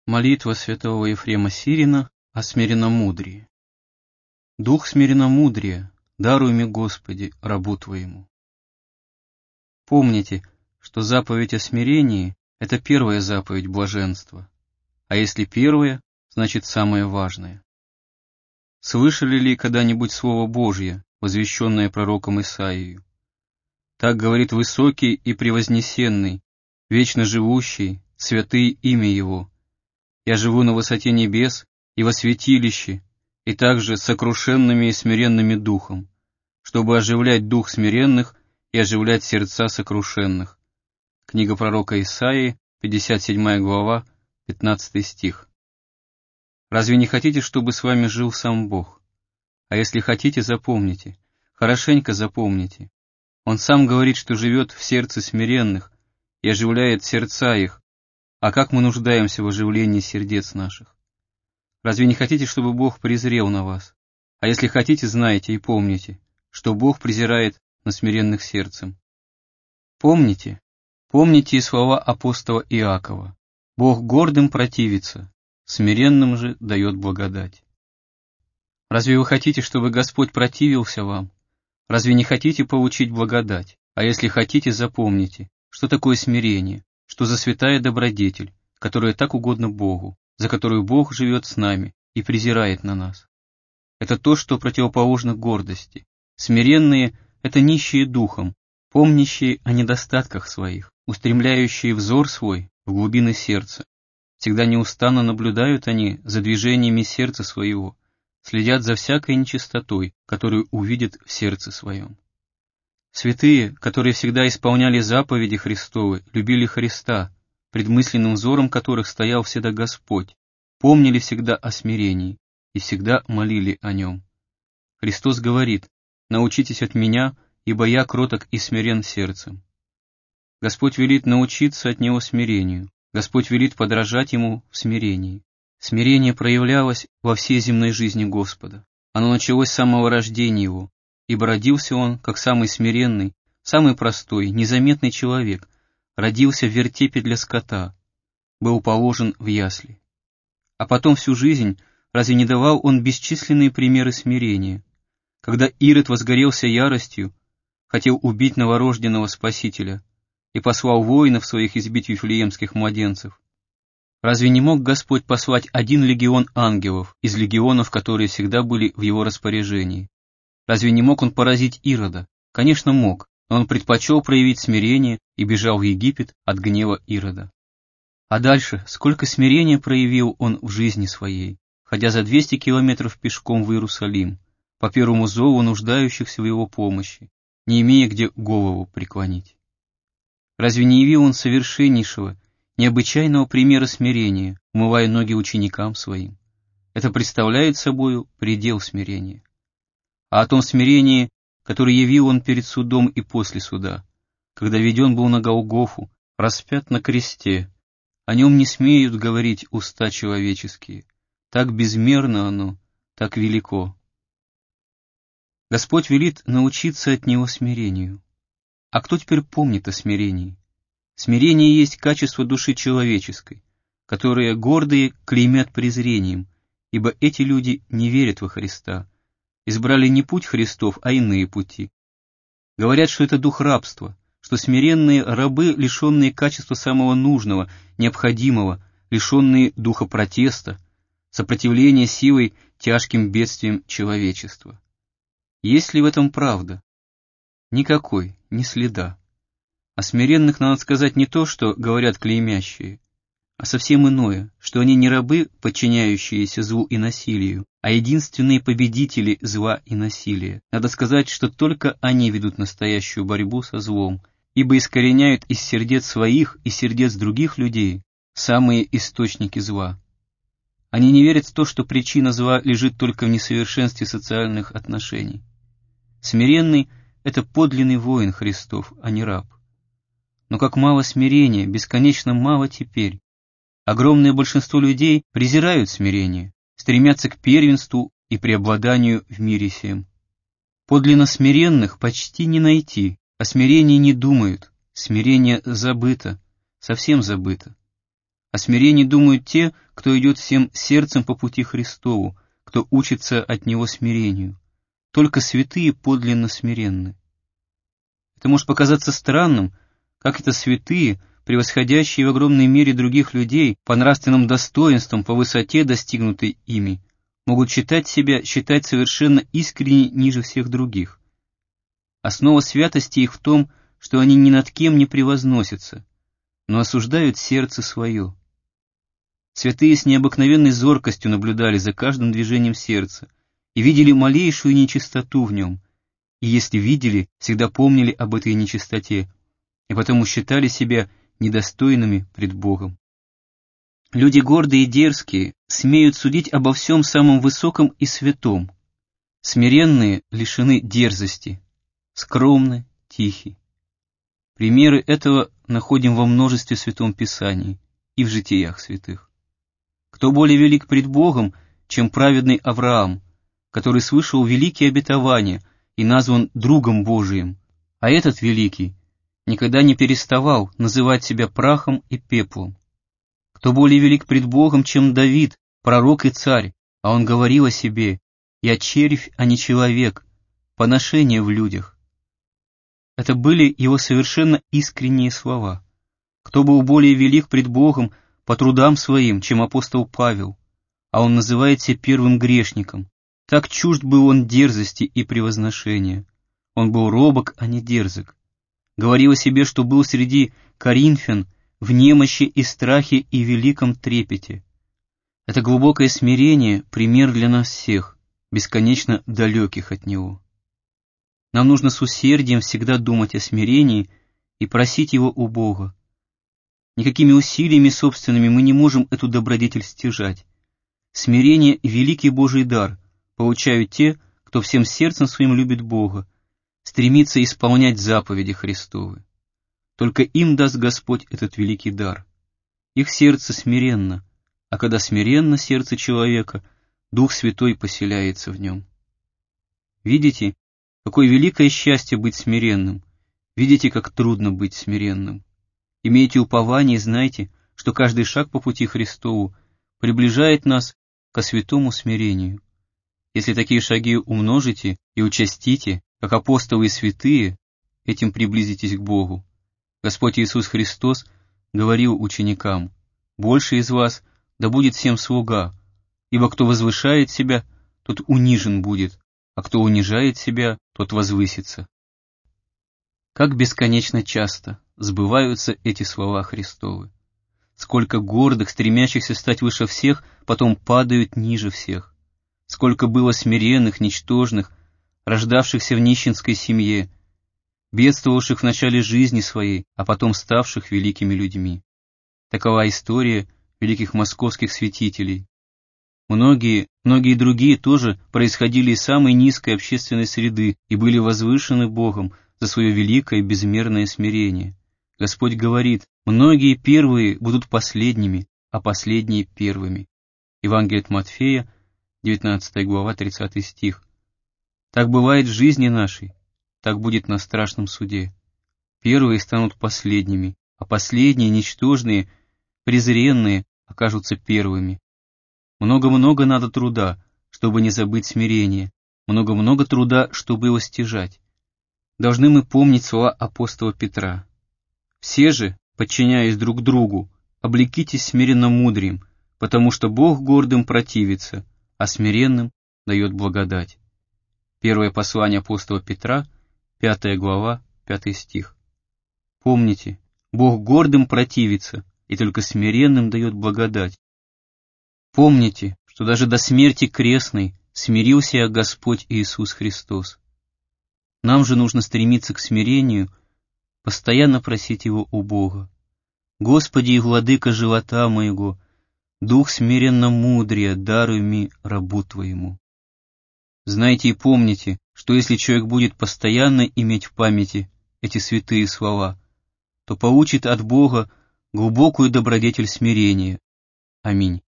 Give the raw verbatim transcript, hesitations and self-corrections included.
Молитва святого Ефрема Сирина о смиренномудрии. Дух смиренномудрия, даруй мне, Господи, рабу Твоему. Помните, что заповедь о смирении — это первая заповедь блаженства, а если первая, значит самая важная. Слышали ли когда-нибудь Слово Божье, возвещенное пророком Исаией? Так говорит высокий и превознесенный, вечно живущий, святый имя Его. Я живу на высоте небес и во святилище, и также с сокрушенными и смиренными духом, чтобы оживлять дух смиренных и оживлять сердца сокрушенных. Книга пророка Исаии, пятьдесят седьмая глава, пятнадцатый стих. Разве не хотите, чтобы с вами жил сам Бог? А если хотите, запомните, хорошенько запомните. Он сам говорит, что живет в сердце смиренных и оживляет сердца их. А как мы нуждаемся в оживлении сердец наших? Разве не хотите, чтобы Бог презрел на вас? А если хотите, знайте и помните, что Бог презирает на смиренных сердцем. Помните, помните и слова апостола Иакова. Бог гордым противится, смиренным же дает благодать. Разве вы хотите, чтобы Господь противился вам? Разве не хотите получить благодать? А если хотите, запомните, что такое смирение, что за святая добродетель, которая так угодна Богу, за которую Бог живет с нами и презирает на нас. Это то, что противоположно гордости. Смиренные — это нищие духом, помнящие о недостатках своих, устремляющие взор свой в глубины сердца. Всегда неустанно наблюдают они за движениями сердца своего, следят за всякой нечистотой, которую увидят в сердце своем. Святые, которые всегда исполняли заповеди Христовы, любили Христа, пред мысленным взором которых стоял всегда Господь, помнили всегда о смирении и всегда молили о нем. Христос говорит: «Научитесь от Меня, ибо Я кроток и смирен сердцем». Господь велит научиться от Него смирению, Господь велит подражать Ему в смирении. Смирение проявлялось во всей земной жизни Господа. Оно началось с самого рождения Его, ибо родился Он, как самый смиренный, самый простой, незаметный человек, родился в вертепе для скота, был положен в ясли. А потом всю жизнь разве не давал Он бесчисленные примеры смирения? Когда Ирод возгорелся яростью, хотел убить новорожденного Спасителя и послал воинов своих избить вифлеемских младенцев, разве не мог Господь послать один легион ангелов из легионов, которые всегда были в Его распоряжении? Разве не мог Он поразить Ирода? Конечно, мог, но Он предпочел проявить смирение и бежал в Египет от гнева Ирода. А дальше, сколько смирения проявил Он в жизни своей, ходя за двести километров пешком в Иерусалим, по первому зову нуждающихся в Его помощи, не имея где голову преклонить. Разве не явил Он совершеннейшего, необычайного примера смирения, умывая ноги ученикам Своим? Это представляет собою предел смирения. А о том смирении, которое явил Он перед судом и после суда, когда веден был на Голгофу, распят на кресте, о нем не смеют говорить уста человеческие, так безмерно оно, так велико. Господь велит научиться от Него смирению. А кто теперь помнит о смирении? Смирение есть качество души человеческой, которые гордые клеймят презрением, ибо эти люди не верят во Христа, избрали не путь Христов, а иные пути. Говорят, что это дух рабства, что смиренные рабы, лишенные качества самого нужного, необходимого, лишенные духа протеста, сопротивления силой тяжким бедствиям человечества. Есть ли в этом правда? Никакой, ни следа. О смиренных надо сказать не то, что говорят клеймящие, а совсем иное, что они не рабы, подчиняющиеся злу и насилию, а единственные победители зла и насилия. Надо сказать, что только они ведут настоящую борьбу со злом, ибо искореняют из сердец своих и сердец других людей самые источники зла. Они не верят в то, что причина зла лежит только в несовершенстве социальных отношений. Смиренный — это подлинный воин Христов, а не раб. Но как мало смирения, бесконечно мало теперь. Огромное большинство людей презирают смирение, стремятся к первенству и преобладанию в мире сем. Подлинно смиренных почти не найти, о смирении не думают, смирение забыто, совсем забыто. О смирении думают те, кто идет всем сердцем по пути Христову, кто учится от Него смирению. Только святые подлинно смиренны. Это может показаться странным, как это святые, превосходящие в огромной мере других людей по нравственным достоинствам, по высоте, достигнутой ими, могут считать себя, считать совершенно искренне ниже всех других. Основа святости их в том, что они ни над кем не превозносятся, но осуждают сердце свое. Святые с необыкновенной зоркостью наблюдали за каждым движением сердца и видели малейшую нечистоту в нем, и если видели, всегда помнили об этой нечистоте, и потому считали себя недостойными пред Богом. Люди гордые и дерзкие смеют судить обо всем самом высоком и святом. Смиренные лишены дерзости, скромны, тихи. Примеры этого находим во множестве Святом Писании и в житиях святых. Кто более велик пред Богом, чем праведный Авраам, который слышал великие обетования и назван другом Божиим, а этот великий никогда не переставал называть себя прахом и пеплом. Кто более велик пред Богом, чем Давид, пророк и царь, а он говорил о себе: «Я червь, а не человек, поношение в людях». Это были его совершенно искренние слова. Кто был более велик пред Богом по трудам своим, чем апостол Павел, а он называет себя первым грешником. Так чужд был он дерзости и превозношения. Он был робок, а не дерзок. Говорил о себе, что был среди коринфян в немощи и страхе и великом трепете. Это глубокое смирение — пример для нас всех, бесконечно далеких от него. Нам нужно с усердием всегда думать о смирении и просить его у Бога. Никакими усилиями собственными мы не можем эту добродетель стяжать. Смирение — великий Божий дар получают те, кто всем сердцем своим любит Бога, стремится исполнять заповеди Христовы. Только им даст Господь этот великий дар. Их сердце смиренно, а когда смиренно сердце человека, Дух Святой поселяется в нем. Видите, какое великое счастье быть смиренным. Видите, как трудно быть смиренным. Имейте упование и знайте, что каждый шаг по пути Христову приближает нас ко святому смирению. Если такие шаги умножите и участите, как апостолы и святые, этим приблизитесь к Богу. Господь Иисус Христос говорил ученикам: «Больше из вас да будет всем слуга, ибо кто возвышает себя, тот унижен будет, а кто унижает себя, тот возвысится». Как бесконечно часто сбываются эти слова Христовы. Сколько гордых, стремящихся стать выше всех, потом падают ниже всех. Сколько было смиренных, ничтожных, рождавшихся в нищенской семье, бедствовавших в начале жизни своей, а потом ставших великими людьми. Такова история великих московских святителей. Многие, многие другие тоже происходили из самой низкой общественной среды и были возвышены Богом за свое великое безмерное смирение. Господь говорит: «Многие первые будут последними, а последние первыми». Евангелие от Матфея, девятнадцатая глава, тридцатый стих. Так бывает в жизни нашей, так будет на страшном суде. Первые станут последними, а последние, ничтожные, презренные, окажутся первыми. Много-много надо труда, чтобы не забыть смирение, много-много труда, чтобы его стяжать. Должны мы помнить слова апостола Петра: «Все же, подчиняясь друг другу, облекитесь смиренно-мудрием, потому что Бог гордым противится, а смиренным дает благодать». Первое послание апостола Петра, пятая глава, пятый стих. Помните, Бог гордым противится, и только смиренным дает благодать. Помните, что даже до смерти крестной смирился Господь Иисус Христос. Нам же нужно стремиться к смирению, постоянно просить Его у Бога. «Господи и Владыка живота моего, Дух смиренно мудрия даруй ми рабу Твоему». Знайте и помните, что если человек будет постоянно иметь в памяти эти святые слова, то получит от Бога глубокую добродетель смирения. Аминь.